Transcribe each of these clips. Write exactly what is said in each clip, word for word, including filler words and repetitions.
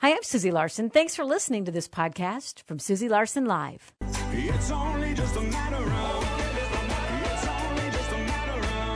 Hi, I'm Susie Larson. Thanks for listening to this podcast from Susie Larson Live. It's only just a matter of, it's only just a matter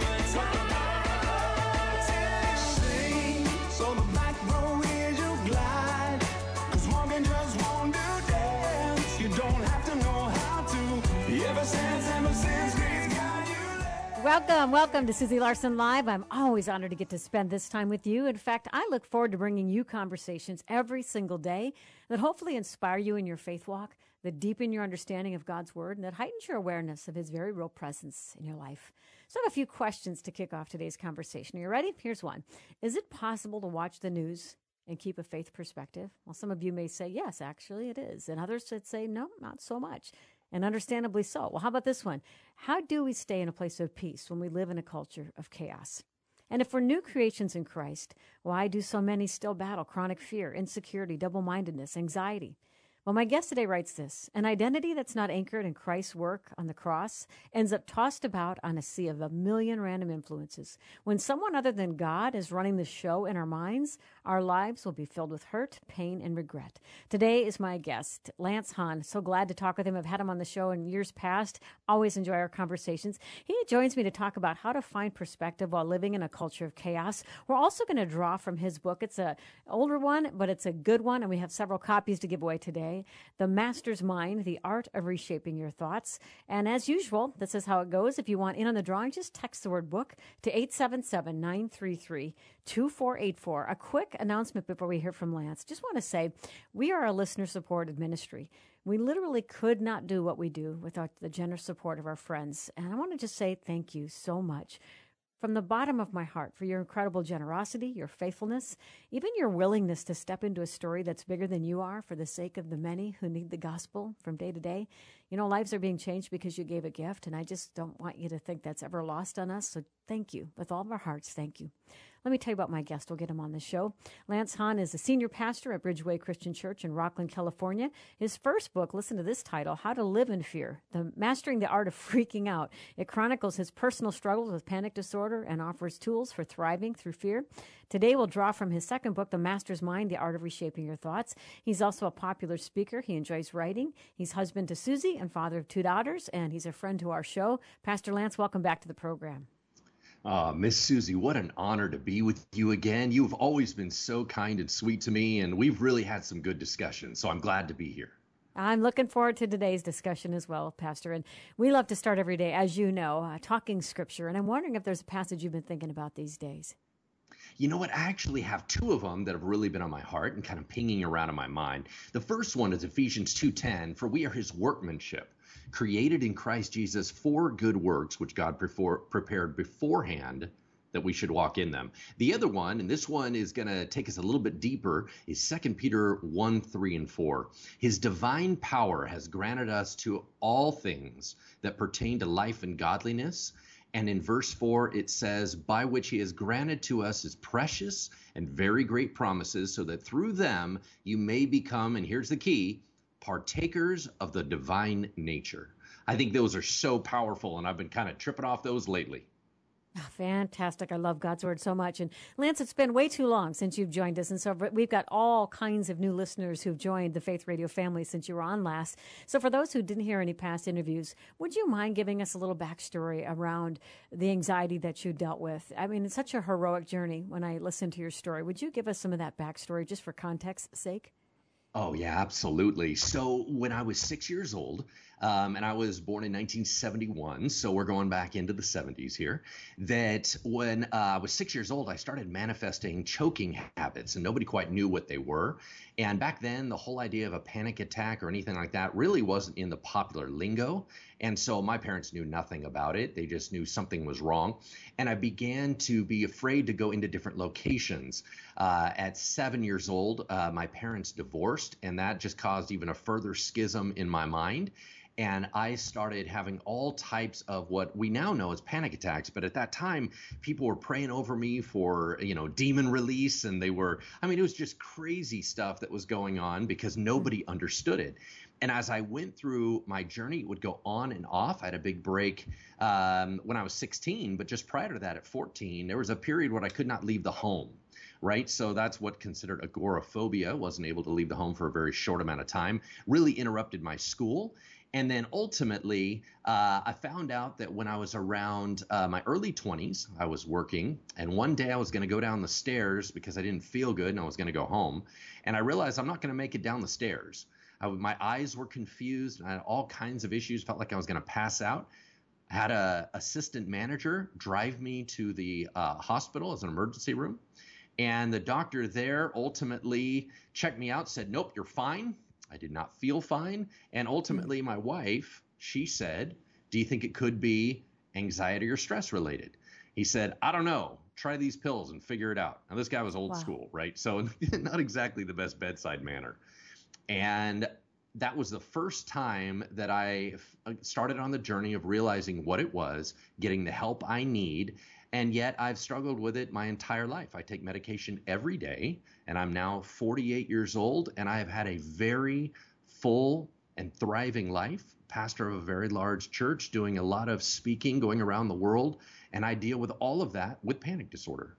of, sing, so the back row hears you glide, cause walking just won't do dance, you don't have to know how to, ever since, ever since, grace got you there. Welcome, welcome to Susie Larson Live. I'm always honored to get to spend this time with you. In fact, I look forward to bringing you conversations every single day that hopefully inspire you in your faith walk, that deepen your understanding of God's Word, and that heightens your awareness of His very real presence in your life. So I have a few questions to kick off today's conversation. Are you ready? Here's one. Is it possible to watch the news and keep a faith perspective? Well, some of you may say, yes, actually it is. And others would say, no, not so much. And understandably so. Well, how about this one? How do we stay in a place of peace when we live in a culture of chaos? And if we're new creations in Christ, why do so many still battle chronic fear, insecurity, double-mindedness, anxiety? Well, my guest today writes this: an identity that's not anchored in Christ's work on the cross ends up tossed about on a sea of a million random influences. When someone other than God is running the show in our minds, our lives will be filled with hurt, pain, and regret. Today is my guest, Lance Hahn. So glad to talk with him. I've had him on the show in years past. Always enjoy our conversations. He joins me to talk about how to find perspective while living in a culture of chaos. We're also going to draw from his book. It's an older one, but it's a good one, and we have several copies to give away today. The Master's Mind, The Art of Reshaping Your Thoughts. And as usual, this is how it goes. If you want in on the drawing, just text the word book to eight seven seven, nine three three, two four eight four. A quick announcement before we hear from Lance. Just want to say, we are a listener-supported ministry. We literally could not do what we do without the generous support of our friends. And I want to just say thank you so much from the bottom of my heart for your incredible generosity, your faithfulness, even your willingness to step into a story that's bigger than you are for the sake of the many who need the gospel from day to day. You know, lives are being changed because you gave a gift, and I just don't want you to think that's ever lost on us. So thank you. With all of our hearts, thank you. Let me tell you about my guest. We'll get him on the show. Lance Hahn is a senior pastor at Bridgeway Christian Church in Rockland, California. His first book, listen to this title, How to Live in Fear, the Mastering the Art of Freaking Out. It chronicles his personal struggles with panic disorder and offers tools for thriving through fear. Today, we'll draw from his second book, The Master's Mind, The Art of Reshaping Your Thoughts. He's also a popular speaker. He enjoys writing. He's husband to Susie and father of two daughters, and he's a friend to our show. Pastor Lance, welcome back to the program. Uh, Miss Susie, what an honor to be with you again. You've always been so kind and sweet to me, and we've really had some good discussions, so I'm glad to be here. I'm looking forward to today's discussion as well, Pastor. And we love to start every day, as you know, uh, talking Scripture. And I'm wondering if there's a passage you've been thinking about these days. You know what? I actually have two of them that have really been on my heart and kind of pinging around in my mind. The first one is Ephesians two ten, for we are his workmanship, created in Christ Jesus for good works, which God prefor- prepared beforehand that we should walk in them. The other one, and this one is going to take us a little bit deeper, is Second Peter one, three, and four. His divine power has granted us to all things that pertain to life and godliness. And in verse four, it says, by which he has granted to us his precious and very great promises, so that through them you may become, and here's the key, partakers of the divine nature. I think those are so powerful, and I've been kind of tripping off those lately. Oh, fantastic. I love God's Word so much. And Lance, it's been way too long since you've joined us. And so we've got all kinds of new listeners who've joined the Faith Radio family since you were on last. So for those who didn't hear any past interviews, would you mind giving us a little backstory around the anxiety that you dealt with? I mean, it's such a heroic journey when I listen to your story. Would you give us some of that backstory just for context's sake? Oh, yeah, absolutely. So when I was six years old, um, and I was born in nineteen seventy-one, so we're going back into the seventies here, that when uh, I was six years old, I started manifesting choking habits, and nobody quite knew what they were. And back then, the whole idea of a panic attack or anything like that really wasn't in the popular lingo. And so my parents knew nothing about it. They just knew something was wrong. And I began to be afraid to go into different locations. Uh, at seven years old, uh, my parents divorced, and that just caused even a further schism in my mind. And I started having all types of what we now know as panic attacks. But at that time, people were praying over me for, you know, demon release. And they were, I mean, it was just crazy stuff that was going on because nobody understood it. And as I went through my journey, it would go on and off. I had a big break um, when I was sixteen, but just prior to that at fourteen, there was a period where I could not leave the home right? So that's what considered agoraphobia. Wasn't able to leave the home for a very short amount of time. Really interrupted my school. And then ultimately, uh, I found out that when I was around uh, my early twenties, I was working. And one day I was going to go down the stairs because I didn't feel good and I was going to go home. And I realized I'm not going to make it down the stairs. I, my eyes were confused. And I had all kinds of issues. Felt like I was going to pass out. I had a assistant manager drive me to the uh, hospital as an emergency room. And the doctor there ultimately checked me out, said, nope, you're fine. I did not feel fine. And ultimately, my wife, she said, do you think it could be anxiety or stress related? He said, I don't know. Try these pills and figure it out. Now, this guy was old wow. school, right? So not exactly the best bedside manner. And that was the first time that I started on the journey of realizing what it was, getting the help I need. And yet I've struggled with it my entire life. I take medication every day, and I'm now forty-eight years old, and I have had a very full and thriving life, pastor of a very large church, doing a lot of speaking, going around the world, and I deal with all of that with panic disorder.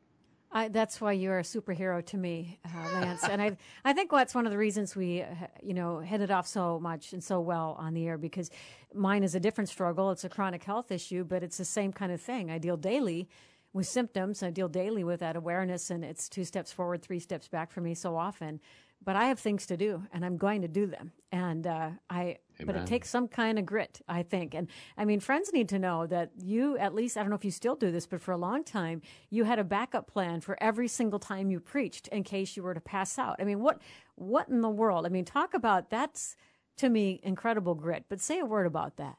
I, that's why you're a superhero to me, uh, Lance. And I I think that's one of the reasons we, uh, you know, hit it off so much and so well on the air, because mine is a different struggle. It's a chronic health issue, but it's the same kind of thing. I deal daily with symptoms. I deal daily with that awareness, and it's two steps forward, three steps back for me so often. But I have things to do, and I'm going to do them. And uh, I, Amen. But it takes some kind of grit, I think. And I mean, friends need to know that you, at least, I don't know if you still do this, but for a long time, you had a backup plan for every single time you preached in case you were to pass out. I mean, what, what in the world? I mean, talk about, that's, to me, incredible grit. But say a word about that.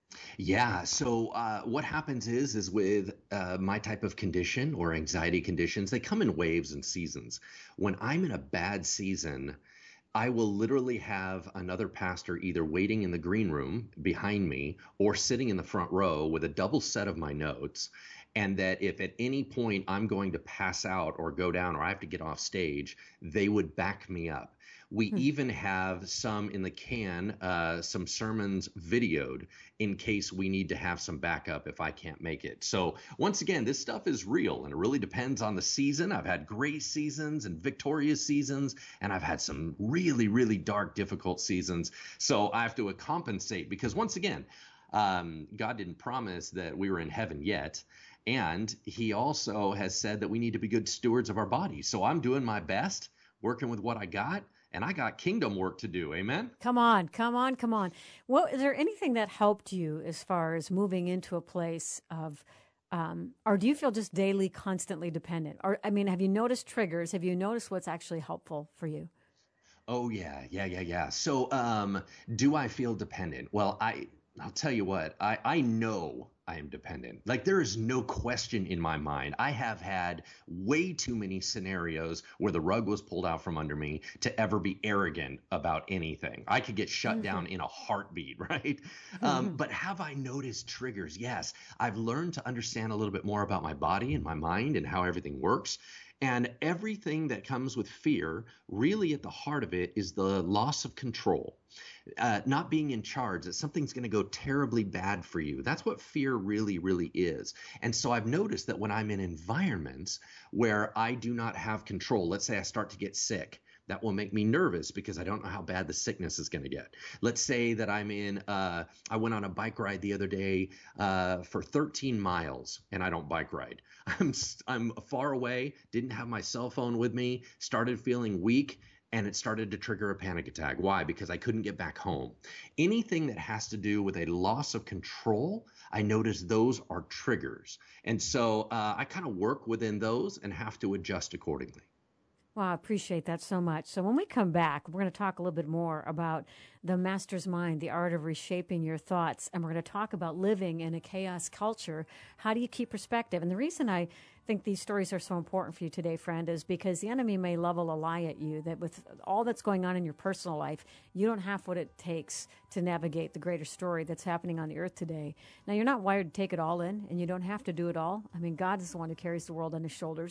Yeah. So uh, what happens is, is with uh, my type of condition or anxiety conditions, they come in waves and seasons. When I'm in a bad season, I will literally have another pastor either waiting in the green room behind me or sitting in the front row with a double set of my notes. And that if at any point I'm going to pass out or go down or I have to get off stage, they would back me up. We hmm. even have some in the can, uh, some sermons videoed in case we need to have some backup if I can't make it. So once again, this stuff is real, and it really depends on the season. I've had great seasons and victorious seasons, and I've had some really, really dark, difficult seasons. So I have to compensate because once again, um, God didn't promise that we were in heaven yet. And he also has said that we need to be good stewards of our bodies. So I'm doing my best, working with what I got. And I got kingdom work to do. Amen. Come on, come on, come on. Well, is there anything that helped you as far as moving into a place of, um, or do you feel just daily, constantly dependent? Or, I mean, have you noticed triggers? Have you noticed what's actually helpful for you? Oh, yeah, yeah, yeah, yeah. So um, do I feel dependent? Well, I, I'll tell you what, I, I know I am dependent. Like, there is no question in my mind. I have had way too many scenarios where the rug was pulled out from under me to ever be arrogant about anything. I could get shut mm-hmm. down in a heartbeat, right? Mm-hmm. Um, but have I noticed triggers? Yes. I've learned to understand a little bit more about my body and my mind and how everything works. And everything that comes with fear, really at the heart of it is the loss of control. Uh, not being in charge, that something's going to go terribly bad for you. That's what fear really, really is. And so I've noticed that when I'm in environments where I do not have control, let's say I start to get sick, that will make me nervous because I don't know how bad the sickness is going to get. Let's say that I'm in, uh, I went on a bike ride the other day uh, for thirteen miles and I don't bike ride. I'm, I'm far away, didn't have my cell phone with me, started feeling weak. And it started to trigger a panic attack. Why? Because I couldn't get back home. Anything that has to do with a loss of control, I notice those are triggers. And so uh, I kind of work within those and have to adjust accordingly. Well, I appreciate that so much. So when we come back, we're going to talk a little bit more about the master's mind, the art of reshaping your thoughts. And we're going to talk about living in a chaos culture. How do you keep perspective? And the reason I think these stories are so important for you today, friend, is because the enemy may level a lie at you that with all that's going on in your personal life, you don't have what it takes to navigate the greater story that's happening on the earth today. Now, you're not wired to take it all in, and you don't have to do it all. I mean, God is the one who carries the world on his shoulders.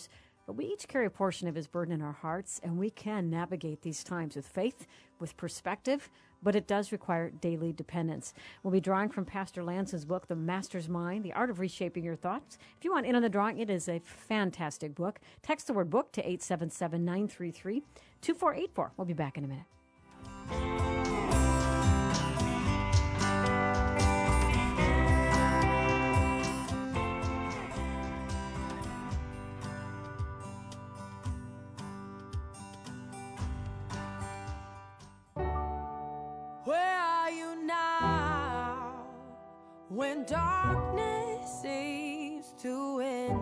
But we each carry a portion of his burden in our hearts, and we can navigate these times with faith, with perspective, but it does require daily dependence. We'll be drawing from Pastor Lance's book, The Master's Mind, The Art of Reshaping Your Thoughts. If you want in on the drawing, it is a fantastic book. Text the word book to eight seven seven, nine three three, two four eight four. We'll be back in a minute. Where are you now when darkness seems to win?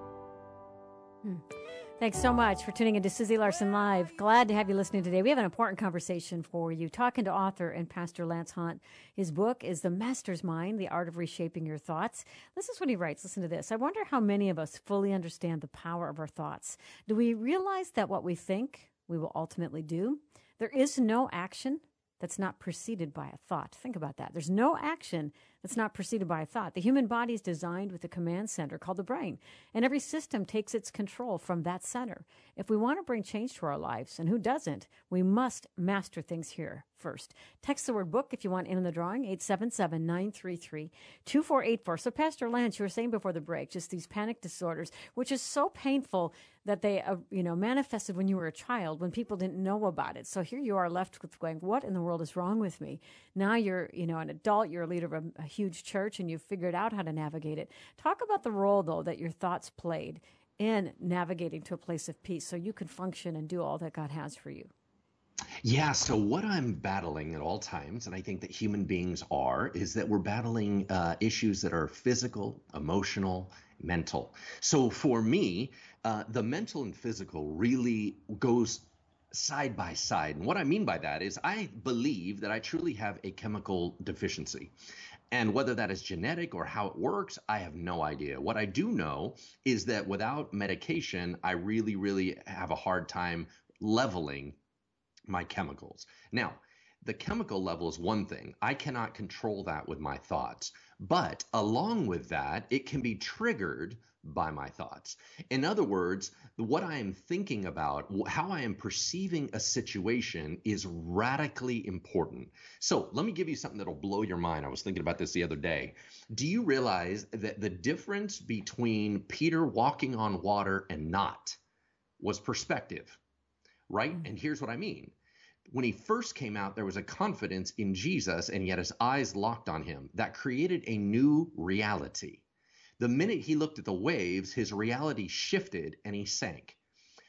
Hmm. Thanks so much for tuning into Susie Larson Live. Glad to have you listening today. We have an important conversation for you, talking to author and Pastor Lance Hunt. His book is The Master's Mind, The Art of Reshaping Your Thoughts. This is what he writes. Listen to this. I wonder how many of us fully understand the power of our thoughts. Do we realize that what we think, we will ultimately do? There is no action that's not preceded by a thought. Think about that. There's no action that's not preceded by a thought. The human body is designed with a command center called the brain, and every system takes its control from that center. If we want to bring change to our lives, and who doesn't, we must master things here first. Text the word book if you want in on the drawing, eight seven seven, nine three three, two four eight four. So Pastor Lance, you were saying before the break, just these panic disorders, which is so painful that they, uh, you know, manifested when you were a child, when people didn't know about it. So here you are left with going, what in the world is wrong with me? Now you're, you know, an adult, you're a leader of a, a huge church, and you've figured out how to navigate it. Talk about the role, though, that your thoughts played in navigating to a place of peace so you can function and do all that God has for you. Yeah, so what I'm battling at all times, and I think that human beings are, is that we're battling uh, issues that are physical, emotional, mental. So for me, uh, the mental and physical really goes side by side. And what I mean by that is I believe that I truly have a chemical deficiency. And whether that is genetic or how it works, I have no idea. What I do know is that without medication, I really, really have a hard time leveling my chemicals. Now, the chemical level is one thing. I cannot control that with my thoughts. But along with that, it can be triggered by my thoughts. In other words, what I am thinking about, how I am perceiving a situation is radically important. So let me give you something that'll blow your mind. I was thinking about this the other day. Do you realize that the difference between Peter walking on water and not was perspective, right? And here's what I mean. When he first came out, there was a confidence in Jesus, and yet his eyes locked on him. That created a new reality. The minute he looked at the waves, his reality shifted and he sank.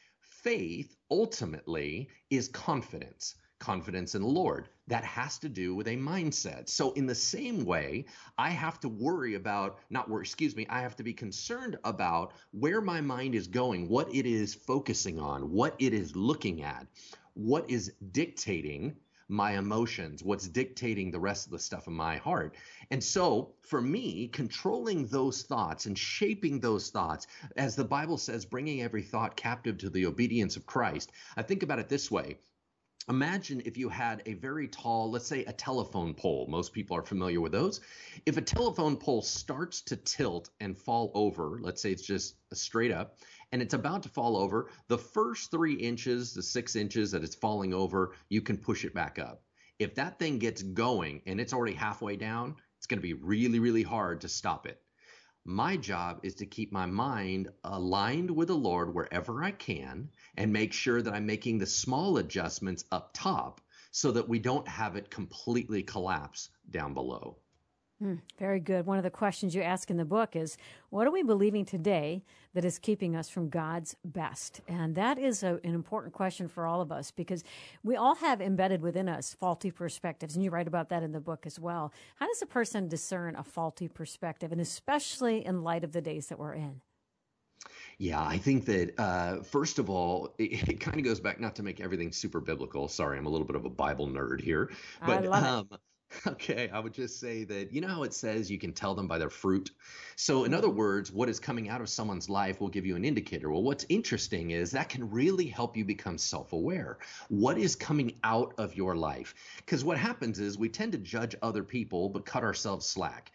Faith ultimately is confidence, confidence in the Lord. That has to do with a mindset. So in the same way, I have to worry about, not worry, excuse me, I have to be concerned about where my mind is going, what it is focusing on, what it is looking at, what is dictating my emotions, what's dictating the rest of the stuff in my heart. And so for me, controlling those thoughts and shaping those thoughts, as the Bible says, bringing every thought captive to the obedience of Christ. I think about it this way. Imagine if you had a very tall, let's say a telephone pole. Most people are familiar with those. If a telephone pole starts to tilt and fall over, let's say it's just straight up, and it's about to fall over, the first three inches, the six inches that it's falling over, you can push it back up. If that thing gets going and it's already halfway down, it's going to be really, really hard to stop it. My job is to keep my mind aligned with the Lord wherever I can and make sure that I'm making the small adjustments up top so that we don't have it completely collapse down below. Mm, very good. One of the questions you ask in the book is, what are we believing today that is keeping us from God's best? And that is a, an important question for all of us, because we all have embedded within us faulty perspectives, and you write about that in the book as well. How does a person discern a faulty perspective, and especially in light of the days that we're in? Yeah, I think that, uh, first of all, it, it kind of goes back, not to make everything super biblical. Sorry, I'm a little bit of a Bible nerd here. But, I love um, it. Okay, I would just say that, you know how it says you can tell them by their fruit? So in other words, what is coming out of someone's life will give you an indicator. Well, what's interesting is that can really help you become self-aware. What is coming out of your life? Because what happens is we tend to judge other people but cut ourselves slack.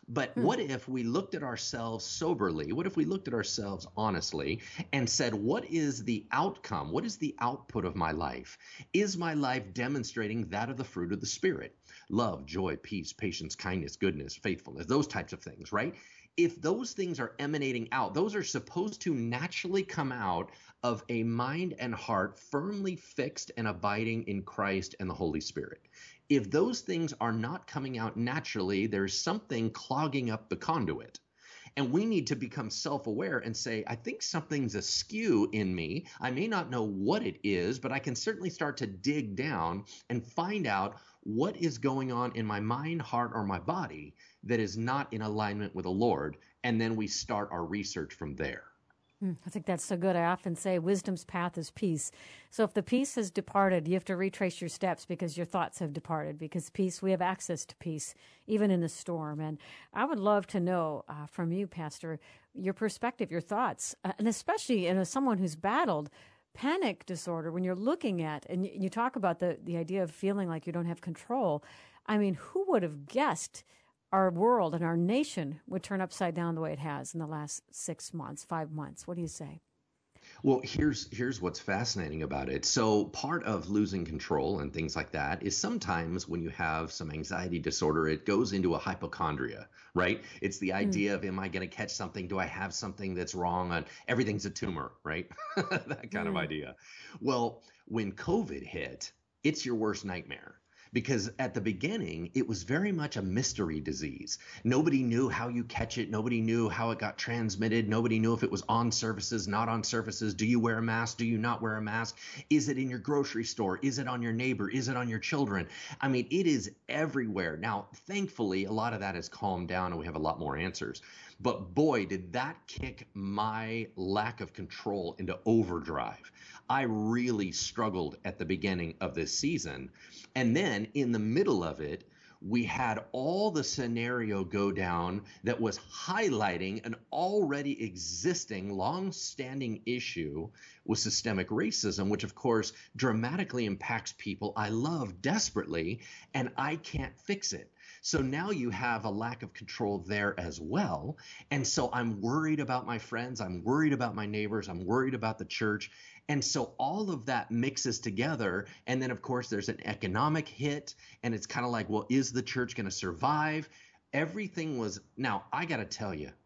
But Hmm. what if we looked at ourselves soberly? What if we looked at ourselves honestly and said, what is the outcome? What is the output of my life? Is my life demonstrating that of the fruit of the Spirit? Love, joy, peace, patience, kindness, goodness, faithfulness, those types of things, right? If those things are emanating out, those are supposed to naturally come out of a mind and heart firmly fixed and abiding in Christ and the Holy Spirit. If those things are not coming out naturally, there's something clogging up the conduit. And we need to become self-aware and say, I think something's askew in me. I may not know what it is, but I can certainly start to dig down and find out what is going on in my mind, heart, or my body that is not in alignment with the Lord. And then we start our research from there. Mm, I think that's so good. I often say wisdom's path is peace. So if the peace has departed, you have to retrace your steps because your thoughts have departed. Because peace, we have access to peace, even in the storm. And I would love to know uh, from you, Pastor, your perspective, your thoughts, uh, and especially in as someone who's battled panic disorder, when you're looking at, and you, you talk about the, the idea of feeling like you don't have control. I mean, who would have guessed our world and our nation would turn upside down the way it has in the last six months, five months? What do you say? Well, here's here's what's fascinating about it. So part of losing control and things like that is sometimes when you have some anxiety disorder, it goes into a hypochondria, right? It's the Mm. idea of, am I going to catch something? Do I have something that's wrong? On everything's a tumor, right? That kind of Mm. idea. Well, when COVID hit, it's your worst nightmare. Because at the beginning, it was very much a mystery disease. Nobody knew how you catch it. Nobody knew how it got transmitted. Nobody knew if it was on surfaces, not on surfaces. Do you wear a mask? Do you not wear a mask? Is it in your grocery store? Is it on your neighbor? Is it on your children? I mean, it is everywhere. Now, thankfully, a lot of that has calmed down and we have a lot more answers. But boy, did that kick my lack of control into overdrive. I really struggled at the beginning of this season. And then in the middle of it, we had all the scenario go down that was highlighting an already existing, long-standing issue with systemic racism, which of course dramatically impacts people I love desperately, and I can't fix it. So now you have a lack of control there as well. And so I'm worried about my friends. I'm worried about my neighbors. I'm worried about the church. And so all of that mixes together. And then, of course, there's an economic hit. And it's kind of like, well, is the church going to survive? Everything was. Now, I got to tell you,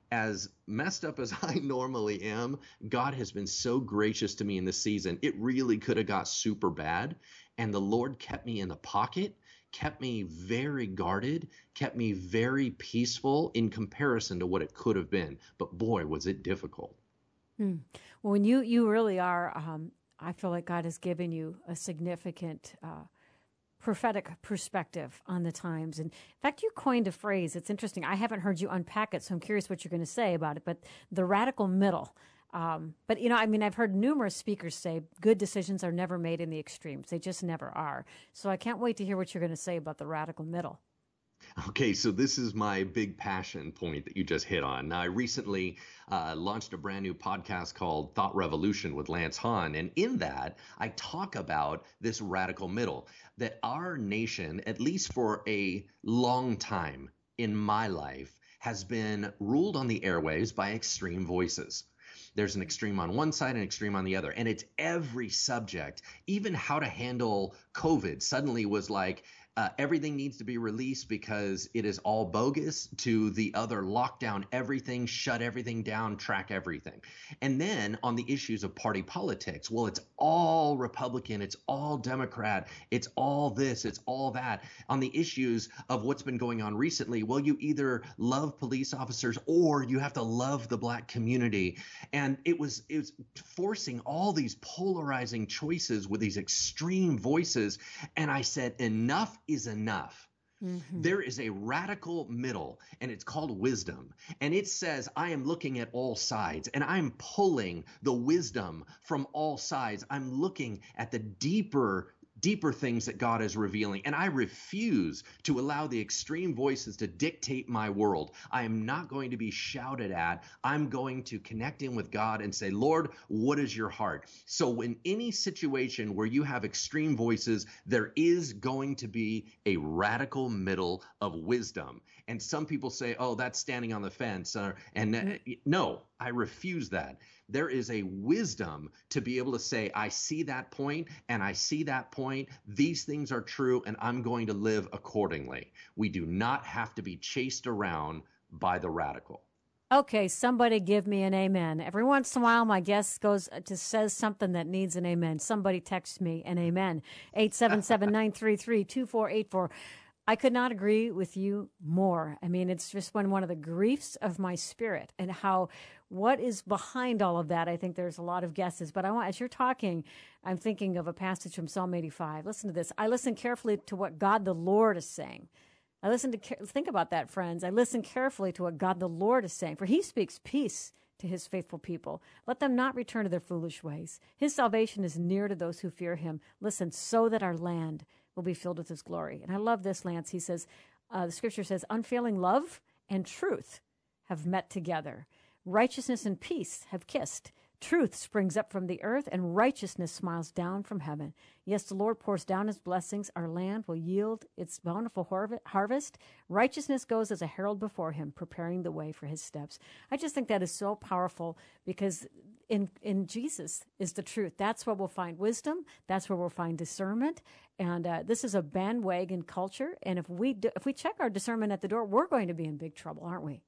as messed up as I normally am, God has been so gracious to me in this season. It really could have got super bad. And the Lord kept me in the pocket, kept me very guarded, kept me very peaceful in comparison to what it could have been. But boy, was it difficult. Hmm. Well, when you, you really are, um, I feel like God has given you a significant uh, prophetic perspective on the times. And in fact, you coined a phrase. It's interesting. I haven't heard you unpack it, so I'm curious what you're going to say about it. But the radical middle. Um, but, you know, I mean, I've heard numerous speakers say good decisions are never made in the extremes. They just never are. So I can't wait to hear what you're going to say about the radical middle. Okay, so this is my big passion point that you just hit on. Now, I recently uh, launched a brand new podcast called Thought Revolution with Lance Hahn. And in that, I talk about this radical middle, that our nation, at least for a long time in my life, has been ruled on the airwaves by extreme voices. There's an extreme on one side and an extreme on the other. And it's every subject, even how to handle COVID suddenly was like, uh, everything needs to be released because it is all bogus, to the other lockdown everything, shut everything down, track everything. And then on the issues of party politics, well, it's all Republican, it's all Democrat, it's all this, it's all that. On the issues of what's been going on recently, well, you either love police officers or you have to love the Black community. And it was, it was forcing all these polarizing choices with these extreme voices. And I said, enough is enough. Mm-hmm. There is a radical middle, and it's called wisdom. And it says, I am looking at all sides, and I'm pulling the wisdom from all sides. I'm looking at the deeper deeper things that God is revealing. And I refuse to allow the extreme voices to dictate my world. I am not going to be shouted at. I'm going to connect in with God and say, Lord, what is your heart? So in any situation where you have extreme voices, there is going to be a radical middle of wisdom. And some people say, oh, that's standing on the fence. Uh, and uh, no, I refuse that. There is a wisdom to be able to say, I see that point and I see that point. These things are true and I'm going to live accordingly. We do not have to be chased around by the radical. Okay, somebody give me an amen. Every once in a while, my guest goes to says something that needs an amen. Somebody texts me an amen. eight seven seven, nine three three, two four eight four. I could not agree with you more. I mean, it's just been one of the griefs of my spirit, and how what is behind all of that. I think there's a lot of guesses, but I want, as you're talking, I'm thinking of a passage from Psalm eighty-five. Listen to this. I listen carefully to what God the Lord is saying. I listen to, think about that, friends. I listen carefully to what God the Lord is saying, for he speaks peace to his faithful people. Let them not return to their foolish ways. His salvation is near to those who fear him. Listen, so that our land will be filled with his glory. And I love this, Lance. He says, uh, the scripture says, unfailing love and truth have met together. Righteousness and peace have kissed. Truth springs up from the earth, and righteousness smiles down from heaven. Yes, the Lord pours down his blessings. Our land will yield its bountiful harvest. Righteousness goes as a herald before him, preparing the way for his steps. I just think that is so powerful, because in in Jesus is the truth. That's where we'll find wisdom. That's where we'll find discernment. And uh, this is a bandwagon culture. And if we do, if we check our discernment at the door, we're going to be in big trouble, aren't we?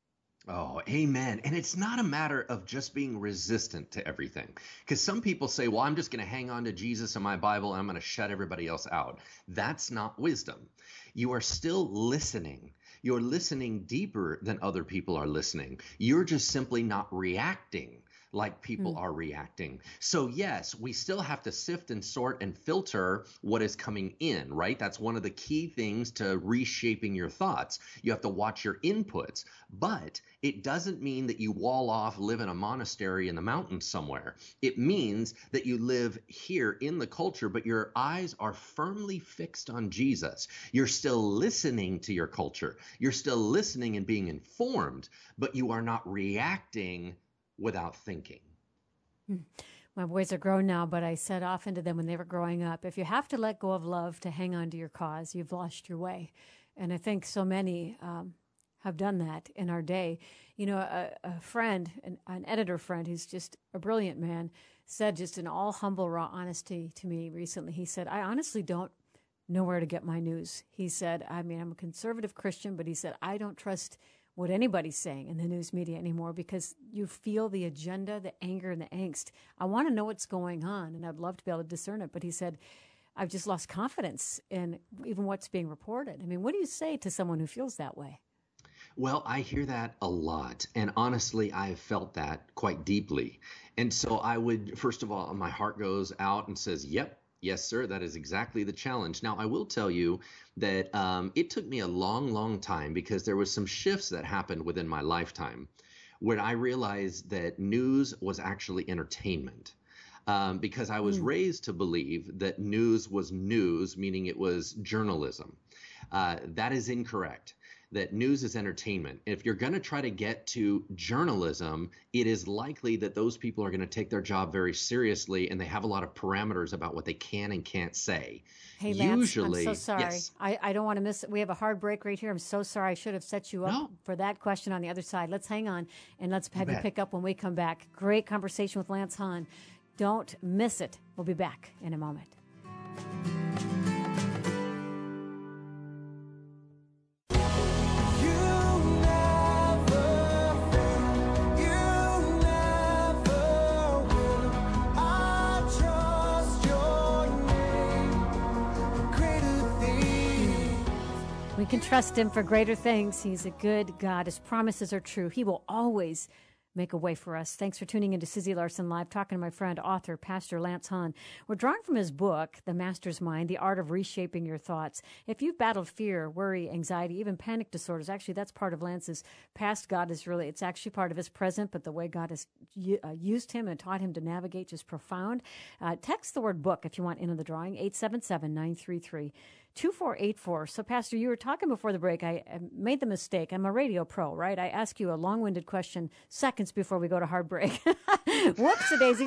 Oh, amen. And it's not a matter of just being resistant to everything. Because some people say, well, I'm just going to hang on to Jesus and my Bible and I'm going to shut everybody else out. That's not wisdom. You are still listening. You're listening deeper than other people are listening. You're just simply not reacting like people mm. are reacting. So yes, we still have to sift and sort and filter what is coming in, right? That's one of the key things to reshaping your thoughts. You have to watch your inputs, but it doesn't mean that you wall off, live in a monastery in the mountains somewhere. It means that you live here in the culture, but your eyes are firmly fixed on Jesus. You're still listening to your culture. You're still listening and being informed, but you are not reacting without thinking. My boys are grown now, but I said often to them when they were growing up, if you have to let go of love to hang on to your cause, you've lost your way. And I think so many um, have done that in our day. You know, a, a friend, an, an editor friend who's just a brilliant man, said just in all humble, raw honesty to me recently, he said, I honestly don't know where to get my news. He said, I mean, I'm a conservative Christian, but he said, I don't trust what anybody's saying in the news media anymore, because you feel the agenda, the anger, and the angst. I want to know what's going on, and I'd love to be able to discern it. But he said, I've just lost confidence in even what's being reported. I mean, what do you say to someone who feels that way? Well, I hear that a lot. And honestly, I've felt that quite deeply. And so I would, first of all, my heart goes out and says, yep. Yes, sir. That is exactly the challenge. Now, I will tell you that um, it took me a long, long time, because there was some shifts that happened within my lifetime when I realized that news was actually entertainment. Um, because I was mm. raised to believe that news was news, meaning it was journalism. Uh, that is incorrect. That news is entertainment. If you're going to try to get to journalism, it is likely that those people are going to take their job very seriously, and they have a lot of parameters about what they can and can't say. Hey, Lance, Usually, I'm so sorry. Yes. I, I don't want to miss it. We have a hard break right here. I'm so sorry. I should have set you up No. for that question on the other side. Let's hang on, and let's have You you bet. pick up when we come back. Great conversation with Lance Hahn. Don't miss it. We'll be back in a moment. We can trust him for greater things. He's a good God. His promises are true. He will always make a way for us. Thanks for tuning into Susie Larson Live, talking to my friend, author, Pastor Lance Hahn. We're drawing from his book, The Master's Mind, The Art of Reshaping Your Thoughts. If you've battled fear, worry, anxiety, even panic disorders, actually that's part of Lance's past. God is really, it's actually part of his present, but the way God has uh, used him and taught him to navigate just profound. Uh, text the word book if you want into the drawing, eight seven seven, nine three three, two four eight four. So, Pastor, you were talking before the break. I, I made the mistake. I'm a radio pro, right? I ask you a long-winded question seconds before we go to hard break. Whoops-a-daisy.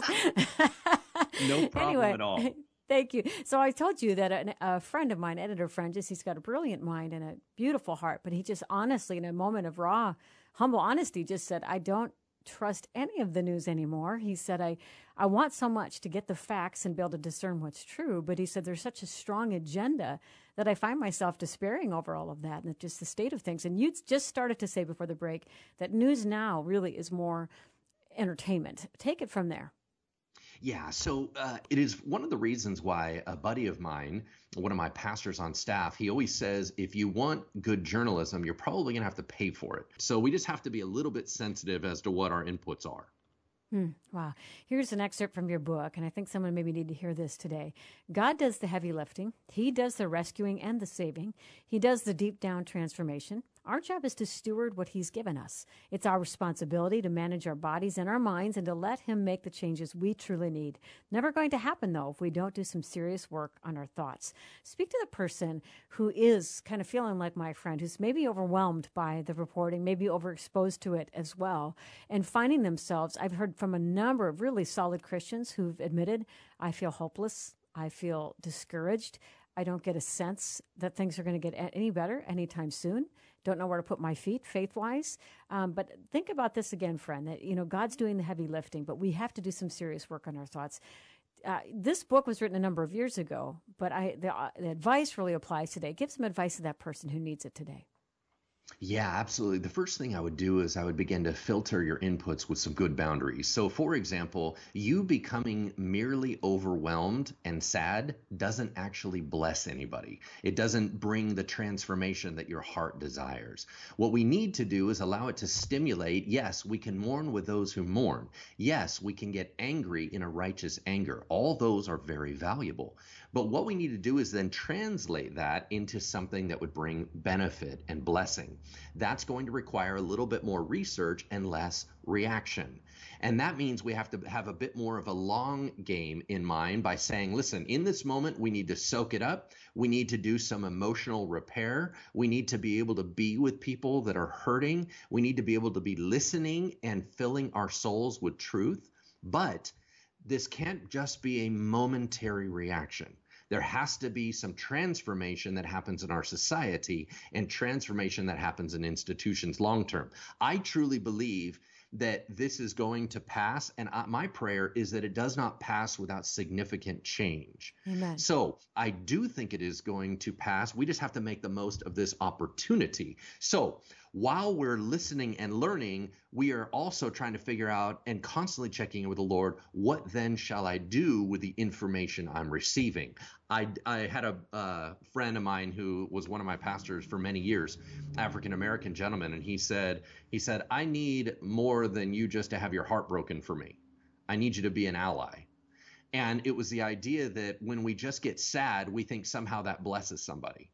No problem anyway, at all. Thank you. So I told you that a, a friend of mine, editor friend, just he's got a brilliant mind and a beautiful heart, but he just honestly, in a moment of raw, humble honesty, just said, I don't trust any of the news anymore. He said, I, I want so much to get the facts and be able to discern what's true. But he said, there's such a strong agenda that I find myself despairing over all of that and just the state of things. And you just started to say before the break that news now really is more entertainment. Take it from there. Yeah, so uh, it is one of the reasons why a buddy of mine, one of my pastors on staff, he always says, if you want good journalism, you're probably going to have to pay for it. So we just have to be a little bit sensitive as to what our inputs are. Hmm, wow. Here's an excerpt from your book, and I think someone maybe need to hear this today. God does the heavy lifting. He does the rescuing and the saving. He does the deep down transformation. Our job is to steward what he's given us. It's our responsibility to manage our bodies and our minds and to let him make the changes we truly need. Never going to happen, though, if we don't do some serious work on our thoughts. Speak to the person who is kind of feeling like my friend, who's maybe overwhelmed by the reporting, maybe overexposed to it as well, and finding themselves, I've heard from a number of really solid Christians who've admitted, I feel hopeless, I feel discouraged, I don't get a sense that things are going to get any better anytime soon. Don't know where to put my feet faith-wise. Um, but think about this again, friend, that, you know, God's doing the heavy lifting, but we have to do some serious work on our thoughts. Uh, this book was written a number of years ago, but I, the, uh, the advice really applies today. Give some advice to that person who needs it today. Yeah, absolutely. The first thing I would do is I would begin to filter your inputs with some good boundaries. So, for example, you becoming merely overwhelmed and sad doesn't actually bless anybody. It doesn't bring the transformation that your heart desires. What we need to do is allow it to stimulate. Yes, we can mourn with those who mourn. Yes, we can get angry in a righteous anger. All those are very valuable. But what we need to do is then translate that into something that would bring benefit and blessing. That's going to require a little bit more research and less reaction. And that means we have to have a bit more of a long game in mind by saying, listen, in this moment, we need to soak it up. We need to do some emotional repair. We need to be able to be with people that are hurting. We need to be able to be listening and filling our souls with truth. But this can't just be a momentary reaction. There has to be some transformation that happens in our society and transformation that happens in institutions long term. I truly believe that this is going to pass, and I, my prayer is that it does not pass without significant change. Amen. So I do think it is going to pass. We just have to make the most of this opportunity. So while we're listening and learning, we are also trying to figure out and constantly checking in with the Lord, what then shall I do with the information I'm receiving? I, I had a uh, friend of mine who was one of my pastors for many years, African-American gentleman, and he said, he said, I need more than you just to have your heart broken for me. I need you to be an ally. And it was the idea that when we just get sad, we think somehow that blesses somebody.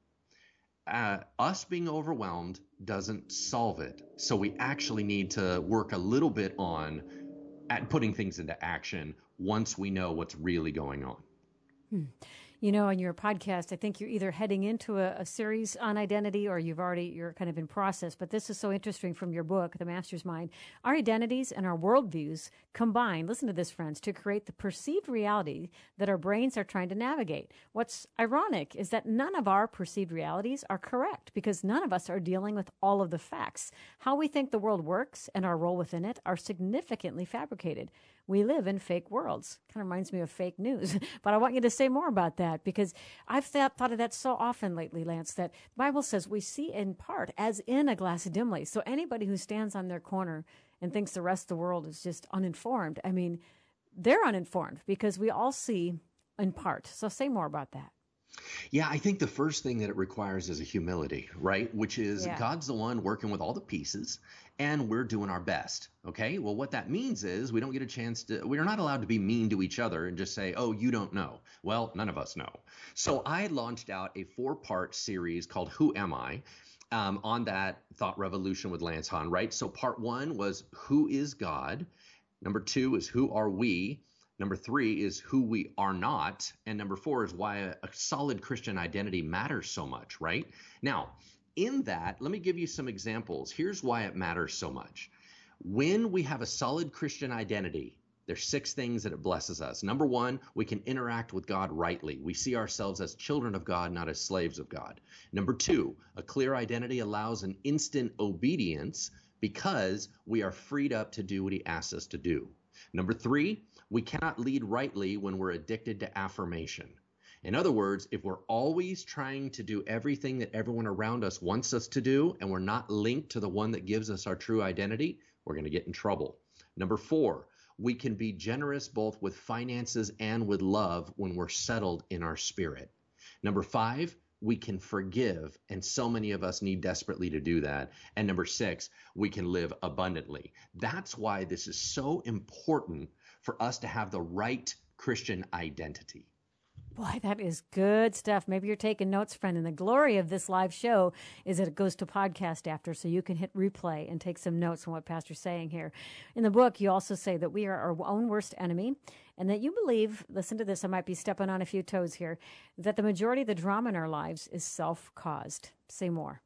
Uh, us being overwhelmed doesn't solve it. So we actually need to work a little bit on at putting things into action once we know what's really going on. Hmm. You know, on your podcast, I think you're either heading into a, a series on identity or you've already, you're kind of in process. But this is so interesting from your book, The Master's Mind. Our identities and our worldviews combine, listen to this, friends, to create the perceived reality that our brains are trying to navigate. What's ironic is that none of our perceived realities are correct because none of us are dealing with all of the facts. How we think the world works and our role within it are significantly fabricated. We live in fake worlds. Kind of reminds me of fake news. But I want you to say more about that because I've thought, thought of that so often lately, Lance, that the Bible says we see in part as in a glass dimly. So anybody who stands on their corner and thinks the rest of the world is just uninformed, I mean, they're uninformed because we all see in part. So say more about that. Yeah, I think the first thing that it requires is a humility, right? Which is Yeah. God's the one working with all the pieces and we're doing our best. Okay. Well, what that means is we don't get a chance to, we're not allowed to be mean to each other and just say, oh, you don't know. Well, none of us know. So I launched out a four part series called Who Am I? Um, on that thought revolution with Lance Hahn, right? So part one was who is God? Number two is who are we? Number three is who we are not. And number four is why a, a solid Christian identity matters so much, right? Now, in that, let me give you some examples. Here's why it matters so much. When we have a solid Christian identity, there's six things that it blesses us. Number one, we can interact with God rightly. We see ourselves as children of God, not as slaves of God. Number two, a clear identity allows an instant obedience because we are freed up to do what he asks us to do. Number three, we cannot lead rightly when we're addicted to affirmation. In other words, if we're always trying to do everything that everyone around us wants us to do, and we're not linked to the one that gives us our true identity, we're going to get in trouble. Number four, we can be generous both with finances and with love when we're settled in our spirit. Number five, we can forgive, and so many of us need desperately to do that. And number six, we can live abundantly. That's why this is so important for us to have the right Christian identity. Boy, that is good stuff. Maybe you're taking notes, friend. And the glory of this live show is that it goes to podcast after, so you can hit replay and take some notes on what Pastor's saying here. In the book, you also say that we are our own worst enemy, and that you believe, listen to this, I might be stepping on a few toes here, that the majority of the drama in our lives is self-caused. Say more.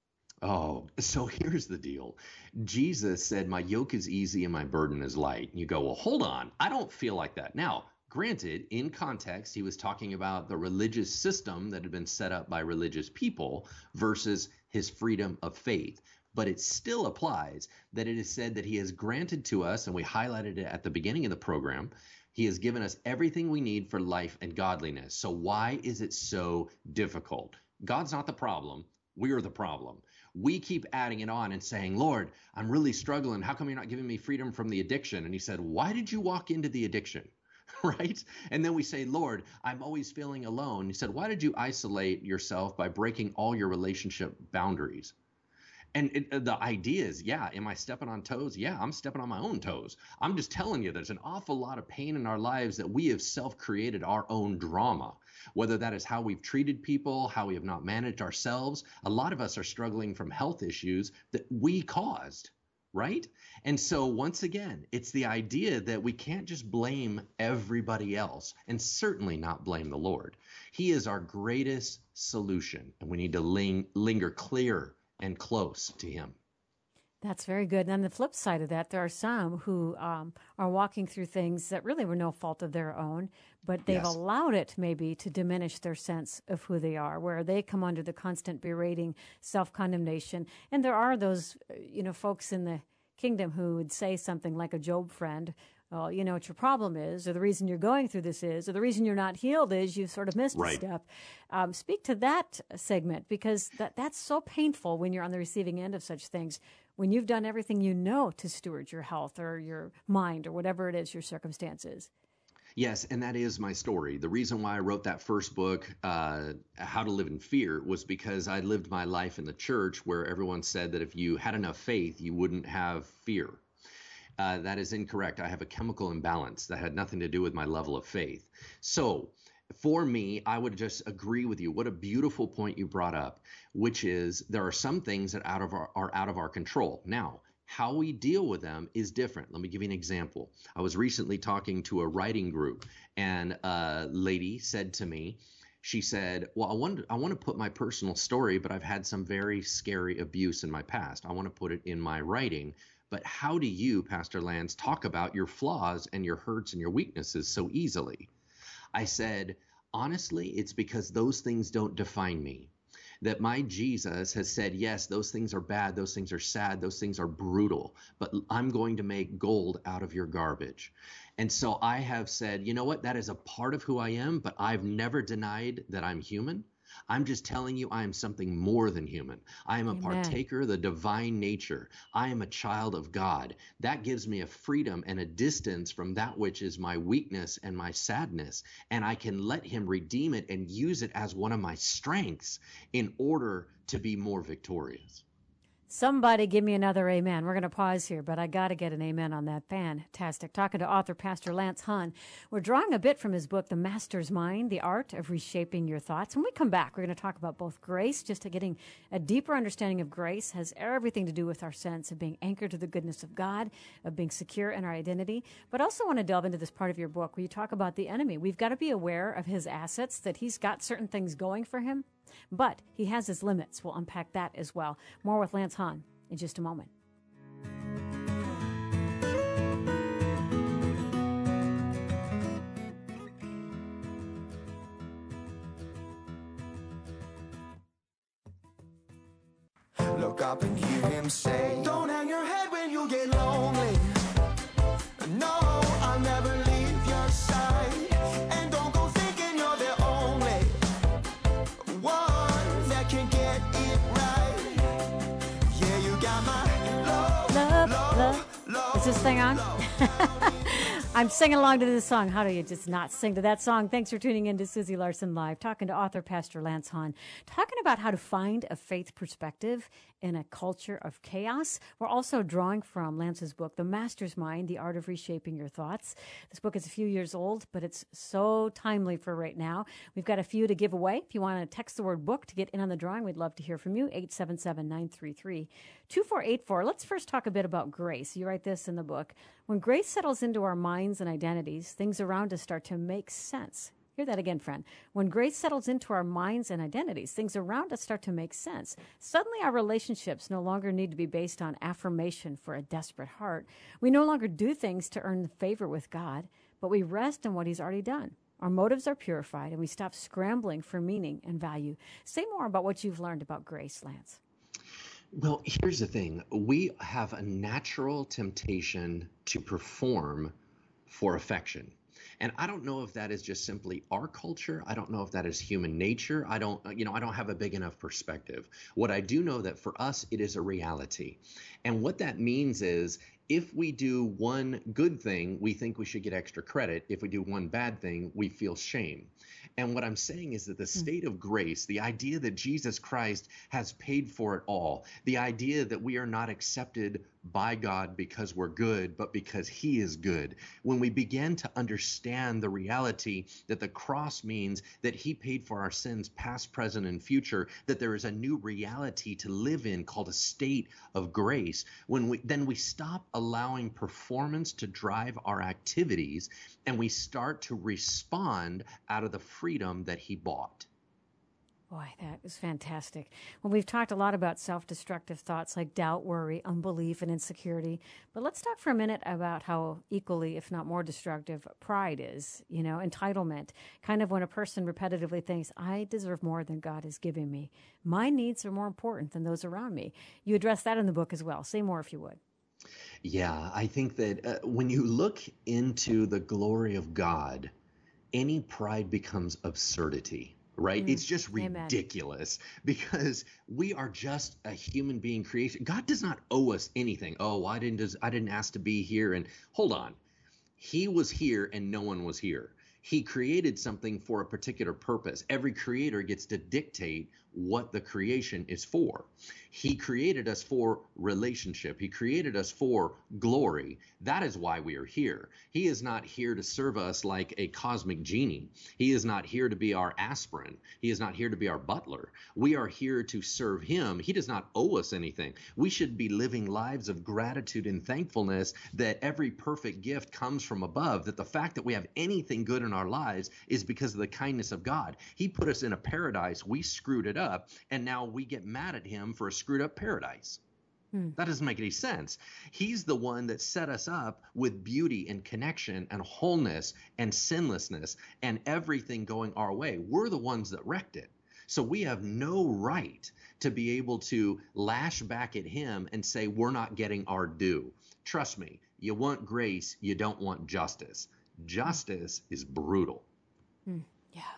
Oh, so here's the deal. Jesus said, my yoke is easy and my burden is light. And you go, well, hold on. I don't feel like that. Now, granted, in context, he was talking about the religious system that had been set up by religious people versus his freedom of faith. But it still applies that it is said that he has granted to us, and we highlighted it at the beginning of the program, he has given us everything we need for life and godliness. So why is it so difficult? God's not the problem. We're the problem. We keep adding it on and saying, Lord, I'm really struggling. How come you're not giving me freedom from the addiction? And he said, why did you walk into the addiction? Right? And then we say, Lord, I'm always feeling alone. He said, why did you isolate yourself by breaking all your relationship boundaries? And it, the idea is, yeah, am I stepping on toes? Yeah, I'm stepping on my own toes. I'm just telling you, there's an awful lot of pain in our lives that we have self-created our own drama, whether that is how we've treated people, how we have not managed ourselves. A lot of us are struggling from health issues that we caused, right? And so once again, it's the idea that we can't just blame everybody else and certainly not blame the Lord. He is our greatest solution, and we need to ling- linger clear and close to him. That's very good. And on the flip side of that, there are some who um, are walking through things that really were no fault of their own, but they've Yes. allowed it maybe to diminish their sense of who they are, where they come under the constant berating, self-condemnation. And there are those, uh, you know, folks in the kingdom who would say something like a Job friend, well, you know what your problem is, or the reason you're going through this is, or the reason you're not healed is you've sort of missed Right. a step. Um, speak to that segment, because that that's so painful when you're on the receiving end of such things, when you've done everything you know to steward your health or your mind or whatever it is your circumstances. Yes, and that is my story. The reason why I wrote that first book, uh, How to Live in Fear, was because I lived my life in the church where everyone said that if you had enough faith, you wouldn't have fear. Uh, that is incorrect. I have a chemical imbalance that had nothing to do with my level of faith. So for me, I would just agree with you. What a beautiful point you brought up, which is there are some things that out of our, are out of our control. Now, how we deal with them is different. Let me give you an example. I was recently talking to a writing group, and a lady said to me, she said, well, I want, I want to put my personal story, but I've had some very scary abuse in my past. I want to put it in my writing. But how do you, Pastor Lance, talk about your flaws and your hurts and your weaknesses so easily? I said, honestly, it's because those things don't define me. That my Jesus has said, yes, those things are bad, those things are sad, those things are brutal, but I'm going to make gold out of your garbage. And so I have said, you know what, that is a part of who I am, but I've never denied that I'm human. I'm just telling you, I am something more than human. I am a Amen. partaker of the divine nature. I am a child of God. That gives me a freedom and a distance from that which is my weakness and my sadness. And I can let him redeem it and use it as one of my strengths in order to be more victorious. Somebody give me another amen. We're going to pause here, but I got to get an amen on that. Fantastic. Talking to author Pastor Lance Hahn. We're drawing a bit from his book, The Master's Mind, The Art of Reshaping Your Thoughts. When we come back, we're going to talk about both grace, just to getting a deeper understanding of grace has everything to do with our sense of being anchored to the goodness of God, of being secure in our identity, but also want to delve into this part of your book where you talk about the enemy. We've got to be aware of his assets, that he's got certain things going for him, but he has his limits. We'll unpack that as well. More with Lance Hahn in just a moment. Look up and hear him say, don't hang your head when you get lonely. No, I'll never leave your side. And don't go thinking you're the only one that can get it right. Yeah, you got my love, Love, love, love. love. Is this thing on? I'm singing along to this song. How do you just not sing to that song? Thanks for tuning in to Susie Larson Live, talking to author Pastor Lance Hahn, talking about how to find a faith perspective in a culture of chaos. We're also drawing from Lance's book, The Master's Mind, The Art of Reshaping Your Thoughts. This book is a few years old, but it's so timely for right now. We've got a few to give away. If you want to text the word book to get in on the drawing, we'd love to hear from you. eight seven seven, nine three three, two four eight four. Let's first talk a bit about grace. You write this in the book. When grace settles into our minds and identities, things around us start to make sense. Hear that again, friend. When grace settles into our minds and identities, things around us start to make sense. Suddenly, our relationships no longer need to be based on affirmation for a desperate heart. We no longer do things to earn favor with God, but we rest in what he's already done. Our motives are purified, and we stop scrambling for meaning and value. Say more about what you've learned about grace, Lance. Well, here's the thing. We have a natural temptation to perform for affection. And I don't know if that is just simply our culture. I don't know if that is human nature. I don't, you know, I don't have a big enough perspective. What I do know that for us, it is a reality. And what that means is if we do one good thing, we think we should get extra credit. If we do one bad thing, we feel shame. And what I'm saying is that the state of grace, the idea that Jesus Christ has paid for it all, the idea that we are not accepted by God because we're good, but because he is good. When we begin to understand the reality that the cross means that he paid for our sins, past, present, and future, that there is a new reality to live in called a state of grace, when we then we stop allowing performance to drive our activities and we start to respond out of the freedom that he bought. Boy, that is fantastic. Well, we've talked a lot about self-destructive thoughts like doubt, worry, unbelief, and insecurity. But let's talk for a minute about how equally, if not more destructive, pride is, you know, entitlement. Kind of when a person repetitively thinks, I deserve more than God is giving me. My needs are more important than those around me. You address that in the book as well. Say more if you would. Yeah, I think that uh, when you look into the glory of God, any pride becomes absurdity. Right? Mm, it's just ridiculous. Amen. Because we are just a human being creation. God does not owe us anything. Oh, I didn't I didn't ask to be here. And hold on. He was here and no one was here. He created something for a particular purpose. Every creator gets to dictate what the creation is for. He created us for relationship. He created us for glory. That is why we are here. He is not here to serve us like a cosmic genie. He is not here to be our aspirin. He is not here to be our butler. We are here to serve him. He does not owe us anything. We should be living lives of gratitude and thankfulness that every perfect gift comes from above, that the fact that we have anything good in our lives is because of the kindness of God. He put us in a paradise. We screwed it up, and now we get mad at him for a screwed up paradise. Hmm. That doesn't make any sense. He's the one that set us up with beauty and connection and wholeness and sinlessness and everything going our way. We're the ones that wrecked it. So we have no right to be able to lash back at him and say we're not getting our due. Trust me, you want grace, you don't want justice. Justice is brutal. Hmm. Yeah.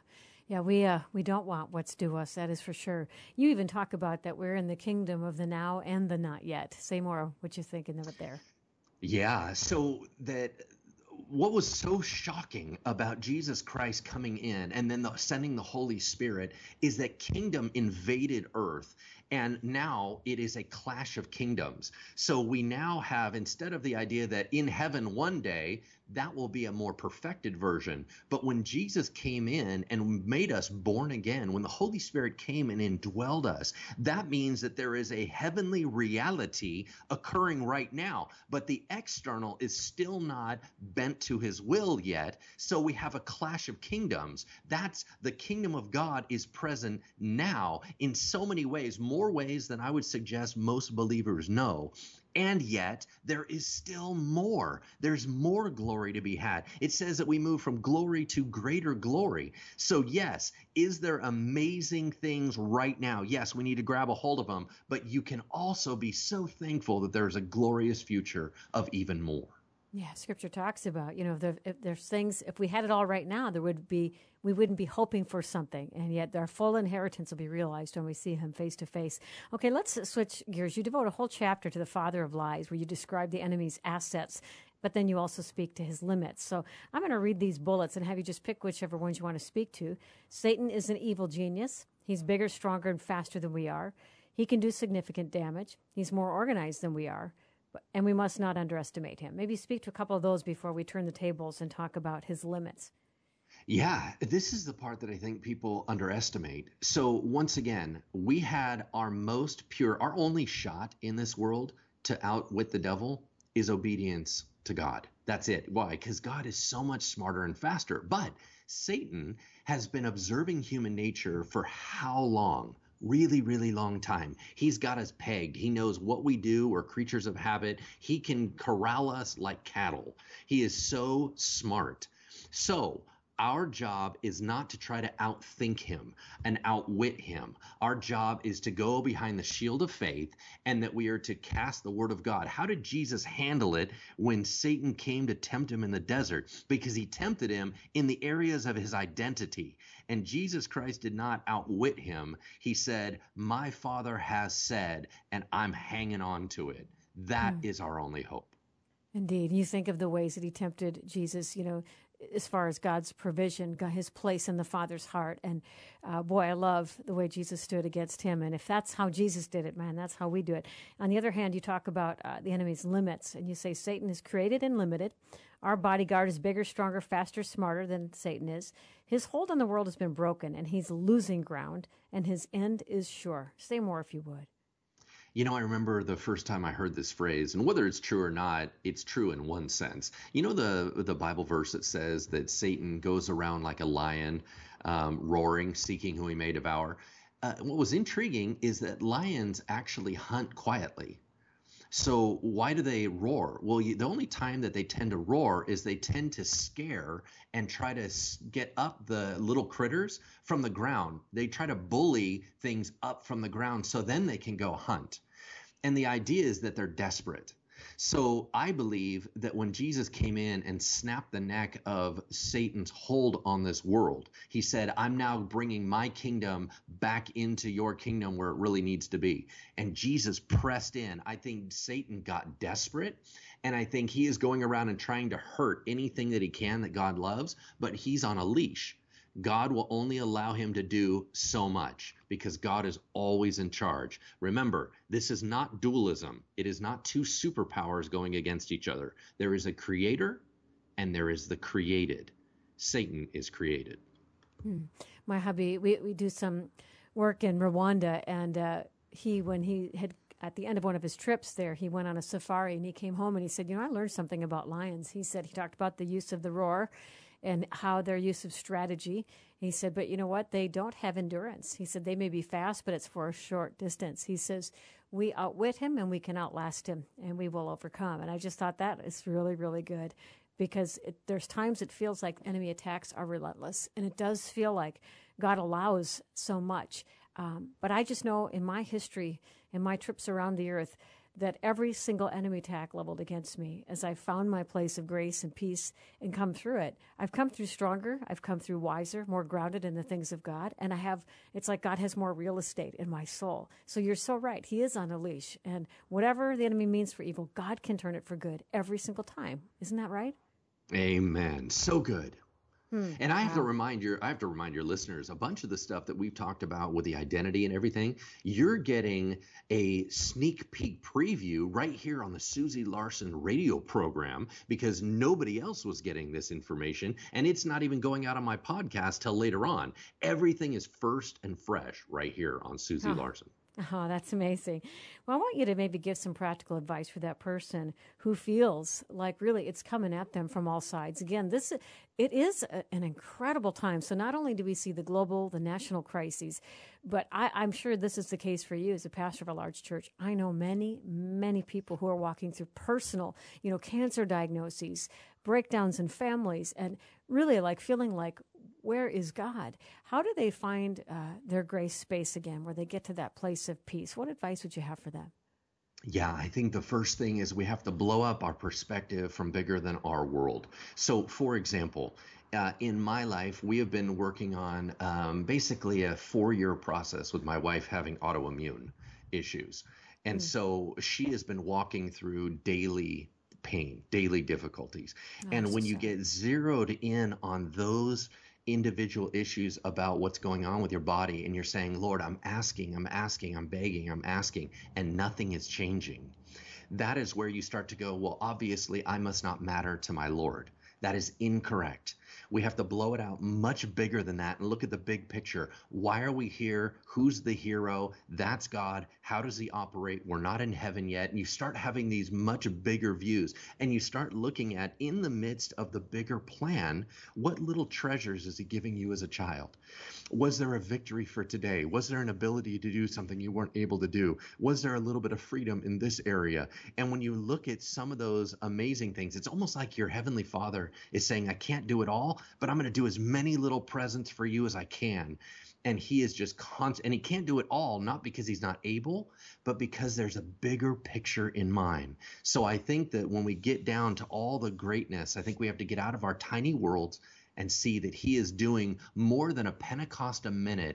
Yeah, we uh, we don't want what's due us, that is for sure. You even talk about that we're in the kingdom of the now and the not yet. Say more what you're thinking of it there. Yeah, so that what was so shocking about Jesus Christ coming in and then the, sending the Holy Spirit is that kingdom invaded earth. And now it is a clash of kingdoms. So we now have, instead of the idea that in heaven one day, that will be a more perfected version. But when Jesus came in and made us born again, when the Holy Spirit came and indwelled us, that means that there is a heavenly reality occurring right now. But the external is still not bent to his will yet. So we have a clash of kingdoms. That's the kingdom of God is present now in so many ways, more ways than I would suggest most believers know. And yet there is still more. There's more glory to be had. It says that we move from glory to greater glory. So yes, is there amazing things right now? Yes, we need to grab a hold of them, but you can also be so thankful that there's a glorious future of even more. Yeah, Scripture talks about, you know, if, there, if there's things, if we had it all right now, there would be, we wouldn't be hoping for something, and yet our full inheritance will be realized when we see him face to face. Okay, let's switch gears. You devote a whole chapter to the father of lies, where you describe the enemy's assets, but then you also speak to his limits. So I'm going to read these bullets and have you just pick whichever ones you want to speak to. Satan is an evil genius. He's bigger, stronger, and faster than we are. He can do significant damage. He's more organized than we are. And we must not underestimate him. Maybe speak to a couple of those before we turn the tables and talk about his limits. Yeah, this is the part that I think people underestimate. So once again, we had our most pure, our only shot in this world to outwit the devil is obedience to God. That's it. Why? Because God is so much smarter and faster. But Satan has been observing human nature for how long? Really, really long time. He's got us pegged. He knows what we do. We're creatures of habit. He can corral us like cattle. He is so smart. So our job is not to try to outthink him and outwit him. Our job is to go behind the shield of faith and that we are to cast the word of God. How did Jesus handle it when Satan came to tempt him in the desert? Because he tempted him in the areas of his identity. And Jesus Christ did not outwit him. He said, my Father has said, and I'm hanging on to it. That mm. is our only hope. Indeed. You think of the ways that he tempted Jesus, you know, as far as God's provision, God, his place in the Father's heart. And uh, boy, I love the way Jesus stood against him. And if that's how Jesus did it, man, that's how we do it. On the other hand, you talk about uh, the enemy's limits, and you say Satan is created and limited. Our bodyguard is bigger, stronger, faster, smarter than Satan is. His hold on the world has been broken, and he's losing ground, and his end is sure. Say more if you would. You know, I remember the first time I heard this phrase, and whether it's true or not, it's true in one sense. You know the the Bible verse that says that Satan goes around like a lion, um, roaring, seeking who he may devour? Uh, what was intriguing is that lions actually hunt quietly. So why do they roar? Well, you, the only time that they tend to roar is they tend to scare and try to get up the little critters from the ground. They try to bully things up from the ground so then they can go hunt. And the idea is that they're desperate. So I believe that when Jesus came in and snapped the neck of Satan's hold on this world, he said, I'm now bringing my kingdom back into your kingdom where it really needs to be. And Jesus pressed in. I think Satan got desperate, and I think he is going around and trying to hurt anything that he can that God loves, but he's on a leash. God will only allow him to do so much because God is always in charge. Remember, this is not dualism. It is not two superpowers going against each other. There is a creator and there is the created. Satan is created. Hmm. My hubby, we, we do some work in Rwanda, and uh, he, when he had, at the end of one of his trips there, he went on a safari and he came home and he said, you know, I learned something about lions. He said, he talked about the use of the roar and how their use of strategy. He said, but you know what? They don't have endurance. He said, they may be fast, but it's for a short distance. He says, we outwit him and we can outlast him and we will overcome. And I just thought that is really, really good, because it, there's times it feels like enemy attacks are relentless. And it does feel like God allows so much. Um, but I just know in my history, in my trips around the earth, that every single enemy attack leveled against me, as I found my place of grace and peace and come through it, I've come through stronger, I've come through wiser, more grounded in the things of God, and I have, it's like God has more real estate in my soul. So you're so right. He is on a leash, and whatever the enemy means for evil, God can turn it for good every single time. Isn't that right? Amen. So good. Hmm. And I have to Wow. remind your I have to remind your listeners, a bunch of the stuff that we've talked about with the identity and everything, you're getting a sneak peek preview right here on the Susie Larson radio program, because nobody else was getting this information, and it's not even going out on my podcast till later on. Everything is first and fresh right here on Susie Oh. Larson. Oh, that's amazing. Well, I want you to maybe give some practical advice for that person who feels like really it's coming at them from all sides. Again, this it is a, an incredible time. So not only do we see the global, the national crises, but I, I'm sure this is the case for you as a pastor of a large church. I know many, many people who are walking through personal, you know, cancer diagnoses, breakdowns in families, and really like feeling like, where is God? How do they find uh, their grace space again, where they get to that place of peace? What advice would you have for them? Yeah, I think the first thing is we have to blow up our perspective from bigger than our world. So, for example, uh, in my life, we have been working on um, basically a four-year process with my wife having autoimmune issues. And Mm. so she has been walking through daily pain, daily difficulties. Oh, And so when you sad. get zeroed in on those individual issues about what's going on with your body, and you're saying, Lord, I'm asking, I'm asking, I'm begging, I'm asking, and nothing is changing, that is where you start to go, well, obviously, I must not matter to my Lord. That is incorrect. We have to blow it out much bigger than that and look at the big picture. Why are we here? Who's the hero? That's God. How does he operate? We're not in heaven yet. And you start having these much bigger views, and you start looking at, in the midst of the bigger plan, what little treasures is he giving you as a child? Was there a victory for today? Was there an ability to do something you weren't able to do? Was there a little bit of freedom in this area? And when you look at some of those amazing things, it's almost like your heavenly Father is saying, I can't do it all, but I'm going to do as many little presents for you as I can. And he is just constant, and he can't do it all, not because he's not able, but because there's a bigger picture in mind. So I think that when we get down to all the greatness, I think we have to get out of our tiny worlds and see that he is doing more than a Pentecost a minute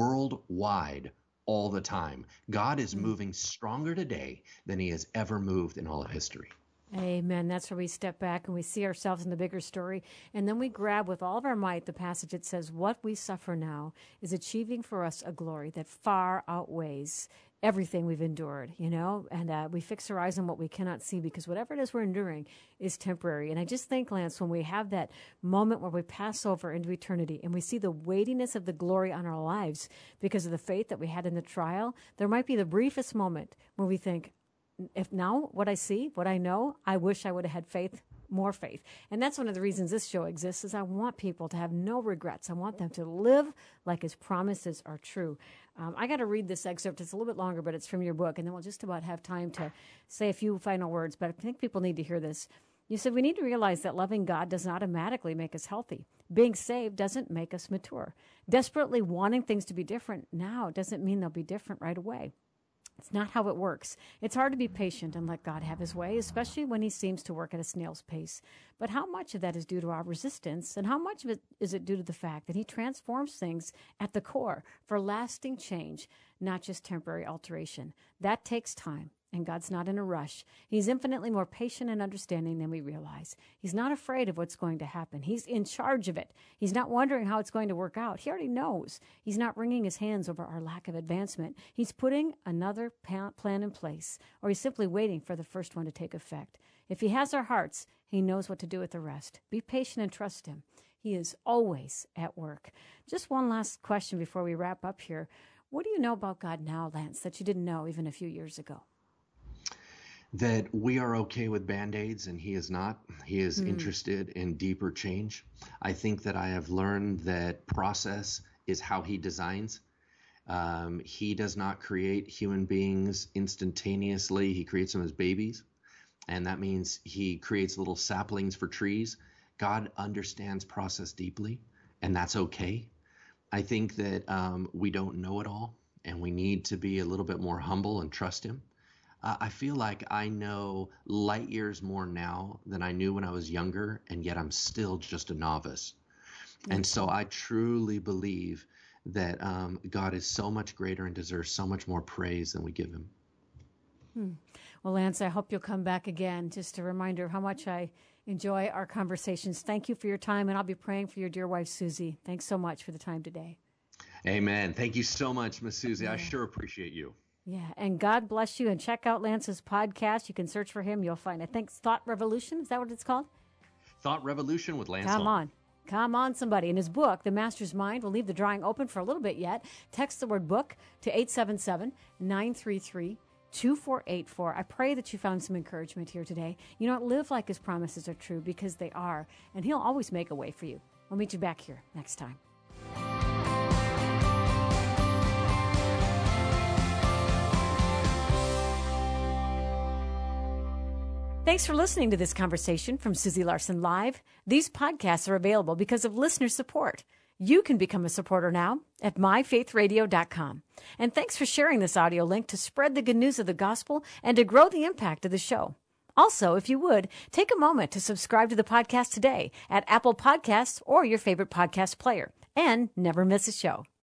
worldwide all the time. God is Mm. moving stronger today than he has ever moved in all of history. Amen. That's where we step back and we see ourselves in the bigger story. And then we grab with all of our might the passage that says, what we suffer now is achieving for us a glory that far outweighs everything we've endured, you know, and uh, we fix our eyes on what we cannot see, because whatever it is we're enduring is temporary. And I just think, Lance, when we have that moment where we pass over into eternity and we see the weightiness of the glory on our lives because of the faith that we had in the trial, there might be the briefest moment where we think, if now what I see, what I know, I wish I would have had faith, more faith. And that's one of the reasons this show exists, is I want people to have no regrets. I want them to live like his promises are true. Um, I got to read this excerpt. It's a little bit longer, but it's from your book. And then we'll just about have time to say a few final words. But I think people need to hear this. You said we need to realize that loving God does not automatically make us healthy. Being saved doesn't make us mature. Desperately wanting things to be different now doesn't mean they'll be different right away. It's not how it works. It's hard to be patient and let God have his way, especially when he seems to work at a snail's pace. But how much of that is due to our resistance, and how much of it is it due to the fact that he transforms things at the core for lasting change, not just temporary alteration? That takes time. And God's not in a rush. He's infinitely more patient and understanding than we realize. He's not afraid of what's going to happen. He's in charge of it. He's not wondering how it's going to work out. He already knows. He's not wringing his hands over our lack of advancement. He's putting another plan in place, or he's simply waiting for the first one to take effect. If he has our hearts, he knows what to do with the rest. Be patient and trust him. He is always at work. Just one last question before we wrap up here. What do you know about God now, Lance, that you didn't know even a few years ago? That we are okay with Band-Aids and he is not. He is Mm. interested in deeper change. I think that I have learned that process is how he designs. Um, he does not create human beings instantaneously. He creates them as babies. And that means he creates little saplings for trees. God understands process deeply, and that's okay. I think that um, we don't know it all, and we need to be a little bit more humble and trust him. uh, I feel like I know light years more now than I knew when I was younger, and yet I'm still just a novice. And so I truly believe that um, God is so much greater and deserves so much more praise than we give him. Hmm. Well, Lance, I hope you'll come back again. Just a reminder of how much I enjoy our conversations. Thank you for your time, and I'll be praying for your dear wife, Susie. Thanks so much for the time today. Amen. Thank you so much, Miss Susie. Yeah. I sure appreciate you. Yeah, and God bless you. And check out Lance's podcast. You can search for him. You'll find, I think, Thought Revolution. Is that what it's called? Thought Revolution with Lance Come Holm. on. Come on, somebody. In his book, The Master's Mind, we'll leave the drawing open for a little bit yet. Text the word book to eight seven seven, nine three three, two four eight four. I pray that you found some encouragement here today. You know what? Live like his promises are true, because they are. And he'll always make a way for you. We'll meet you back here next time. Thanks for listening to this conversation from Susie Larson Live. These podcasts are available because of listener support. You can become a supporter now at my faith radio dot com. And thanks for sharing this audio link to spread the good news of the gospel and to grow the impact of the show. Also, if you would, take a moment to subscribe to the podcast today at Apple Podcasts or your favorite podcast player, and never miss a show.